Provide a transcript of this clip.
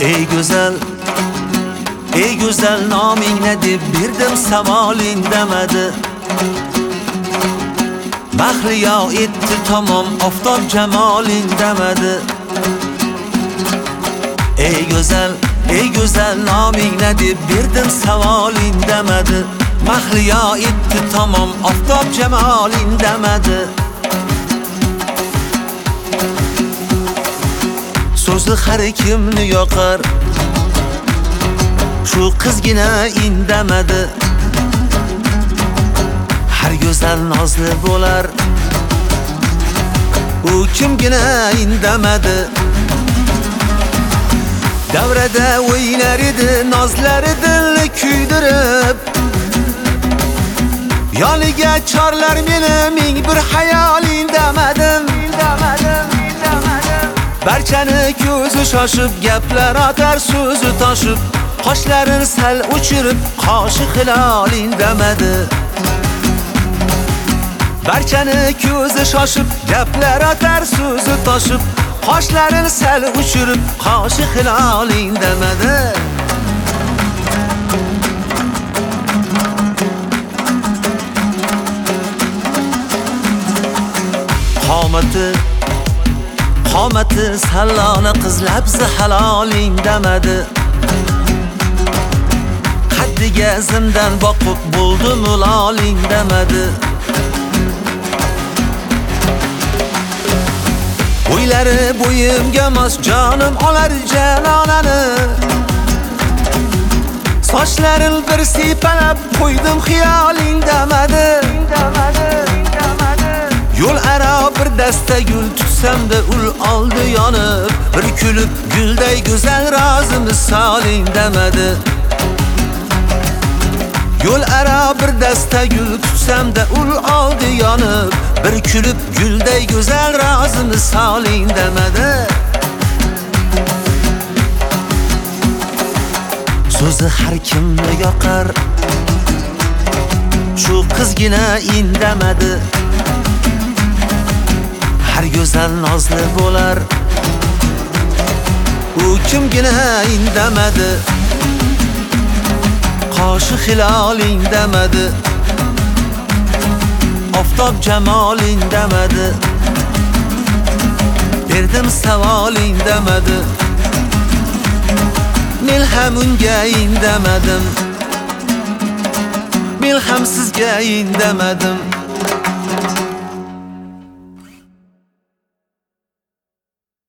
Ey güzel, ey güzel naming ne deb berdim savolin demadi. Mahriyo etti tamam oftob jamolin demadi. Ey güzel naming ne deb berdim savolin demadi. Mahriyo etti tamam oftob jamolin demadi. So'zi har kimni yoqar, shu qizgina indamadi. Har go'zal nozli bo'lar, u kimgina indamadi. Davrada o'ynar edi, nozlari dilni kuydirib, yoniga chorlar meni ming bir xayol indamadim. Barchani ko'zi shoshib, gaplar otar so'zi toshib, qoshlarini sal o'chirib, qoshi hilol indamadi. Barchani ko'zi shoshib, gaplar otar so'zi toshib, qoshlarini sal o'chirib, qoshi hilol indamadi. Qomati sallona qiz labzi halol indamadi. Qaddiga zimdan boqib bo'ldim ulol indamadi. O'ylari bo'yimga mos jonim olar jalolani. Sochlarin bir siypalab qo'ydim xiyol indamadi. Yo'l aro bir dasta gul tutsam-da ul oldi yonib, bir kulib gulday go'zal rozi misol indamadi. Yo'l aro bir dasta gul tutsam-da ul oldi yonib, bir kulib gulday go'zal rozi misol indamadi. So'zi har kimni yoqar, shu qizgina indamadi. Har go'zal nozli bo'lar, u kimgina indamadi. Qoshi hilol indamadi, oftob jamol indamadi. Berdim savol indamadi, men ham unga indamadim. Men ham sizga indamadim.